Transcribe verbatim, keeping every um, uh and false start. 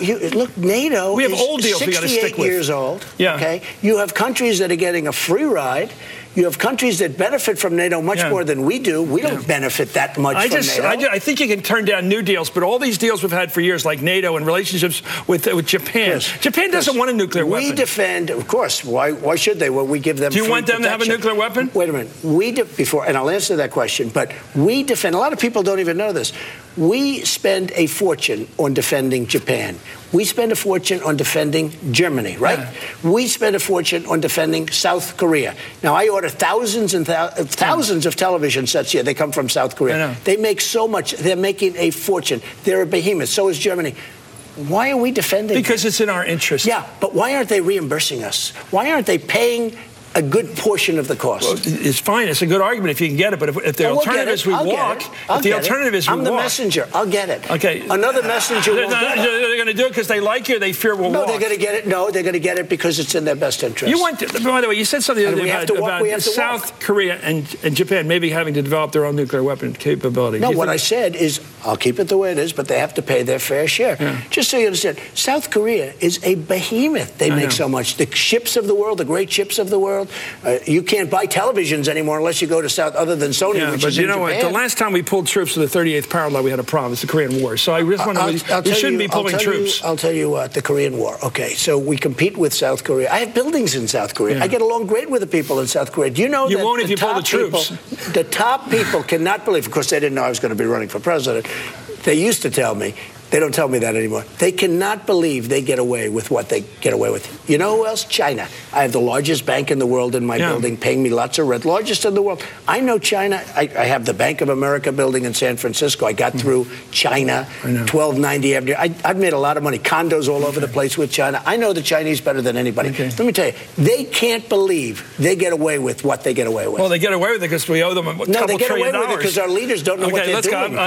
you, look, NATO we have is old deals we got to stick with. years old. Yeah. Okay. You have countries that are getting a free ride. You have countries that benefit from NATO much yeah. more than we do. We don't yeah. benefit that much I from just, NATO. I, just, I think you can turn down new deals, but all these deals we've had for years, like NATO and relationships with with Japan. Chris, Japan doesn't Chris, want a nuclear we weapon. We defend, of course. Why Why should they? Well, we give them Do you free want them protection. to have a nuclear weapon? Wait a minute. We de- before, and I'll answer that question, but we defend, a lot of people don't even know this. We spend a fortune on defending Japan. We spend a fortune on defending Germany, right? Yeah. We spend a fortune on defending South Korea. Now, I order thousands and thou- thousands of television sets here. They come from South Korea. They make so much. They're making a fortune. They're a behemoth. So is Germany. Why are we defending Because them? It's in our interest. Yeah, but why aren't they reimbursing us? Why aren't they paying a good portion of the cost? Well, it's fine. It's a good argument if you can get it. But if, if the oh, we'll alternative is we I'll walk, if the alternative is we walk. I'm the messenger. I'll get it. Okay. Another messenger They're, won't not, get it. they're going to do it because they like you or they fear we'll no, walk? No, they're going to get it. No, they're going to get it because it's in their best interest. You want, to, by the way, you said something the other day about, about South walk. Korea and, and Japan maybe having to develop their own nuclear weapon capability. No, what think? I said is I'll keep it the way it is, but they have to pay their fair share. Yeah. Just so you understand, South Korea is a behemoth. They I make know. so much. The ships of the world, the great ships of the world, uh, you can't buy televisions anymore unless you go to South, other than Sony, yeah, which but is you in know Japan. what? The last time we pulled troops to the thirty-eighth parallel, we had a problem. It's the Korean War. So I just want to. We shouldn't you, be pulling I'll troops. You, I'll tell you what. The Korean War. Okay, so we compete with South Korea. I have buildings in South Korea. Yeah. I get along great with the people in South Korea. Do you know you that won't the if you top pull the troops. People, the top people cannot believe. Of course, they didn't know I was going to be running for president. They used to tell me. They don't tell me that anymore. They cannot believe they get away with what they get away with. You know who else? China. I have the largest bank in the world in my yeah. building, paying me lots of rent. Largest in the world. I know China. I, I have the Bank of America building in San Francisco. I got mm. through China, twelve ninety Avenue. I, I've made a lot of money. Condos all over the place with China. I know the Chinese better than anybody. Okay. Let me tell you, they can't believe they get away with what they get away with. Well, they get away with it because we owe them a couple no, they get trillion away with dollars. it because our leaders don't know okay, what they're let's doing. Go.